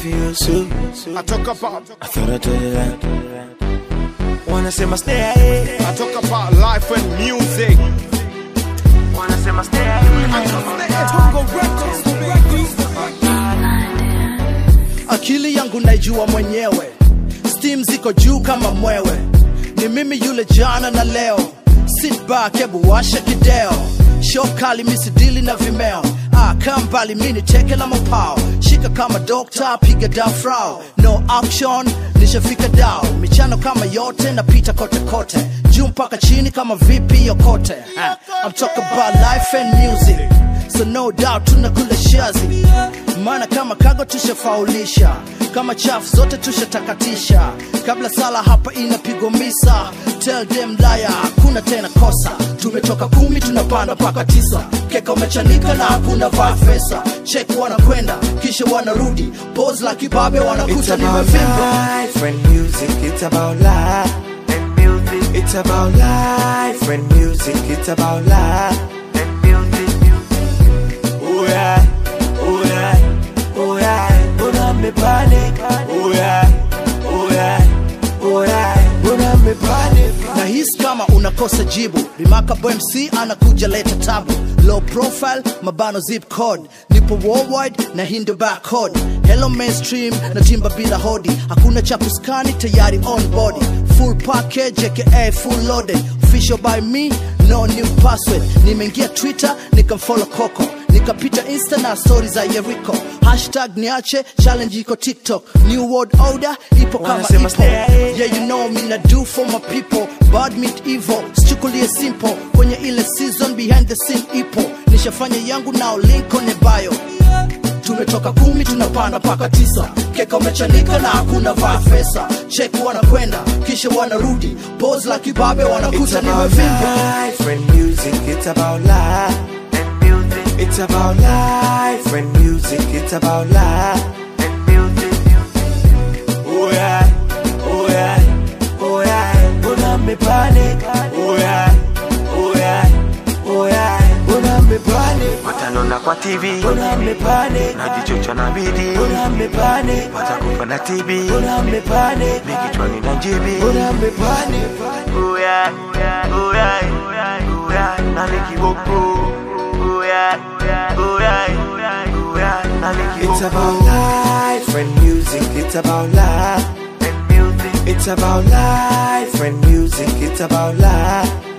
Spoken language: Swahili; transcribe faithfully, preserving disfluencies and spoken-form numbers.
if you so. I talk about. I thought I told you that. Wanna say my stay. I talk about life and music. Wanna say my stay. Akili yangu naijua mwenyewe, steam ziko juu kama mwewe. Ni mimi yule jana na leo, sit back ebu washa kideo. Show kali misidili na vimeo, ah kambali mini teke la mapao. Shika kama doctor, piga down frau. No action, nishafika down. Michano kama yote, napita kote kote. Juu mpaka chini kama vipi yokote. ah, I'm talking about life and music, so no doubt tunakula shazi. Mana kama kago tushafaulisha, kama chafu zote tushatakatisha. Kabla sala hapa inapigwa misa. Tell them liar, hakuna tena kosa. Tumetoka kumi tunapanda paka tisa. Keka umechanika na hakuna vafesa. Check wanakwenda, kisha wanarudi. Pose like kibabe wanakuta nimevimba. It's about life and music, it's about life and music. It's about life and music, it's about life and music. Oh yeah, oh yeah, oh yeah. Bona me panic. Oh yeah, oh yeah, oh yeah. Bona me panic. Na hisi kama unakosa jibu. Remarkable M C anakuja leta tabu. Low profile, mabano zip code. Nipo worldwide na hindo barcode. Hello mainstream na timba bila hodi. Hakuna cha kuskani tayari on body. Full package aka full loaded. Official by me, no new password. Nimeingia Twitter, nikamfollow Coco. Nikapita Insta na stories za Jericho. Hashtag niache, challenge iko TikTok. New world order, ipo kama ipo. Yeah, you know me na do for my people. Bad meet evil, sichukulie simple. Kwenye ile season behind the scene ipo. Nishafanya yangu now link on the bio. Tumetoka kumi tunapanda paka tisa. Keka umechanika na hakuna vafesa. Check wanakwenda, kisha wanarudi. Pose like kibabe wanakuta nimevimba. It's about life and music, it's about life and music. It's about life and music, it's about life and music. Oh yeah, oh yeah, oh yeah. Bona me panic. Oh yeah, oh yeah, oh yeah. Bona me panic. Watanona kwa T V. Bona me panic. Najichocha na bidi. Bona me panic. Watakufa na T V. Bona me panic. Mikichwani na jibi. Bona me panic. Oh yeah, oh yeah, oh yeah, oh yeah, oh yeah. Na nikiboko. Oh yeah, oh yeah, oh yeah, oh yeah, oh yeah. Na nikiboko. It's about life and music. It's about life and music. It's about life and music. It's about life.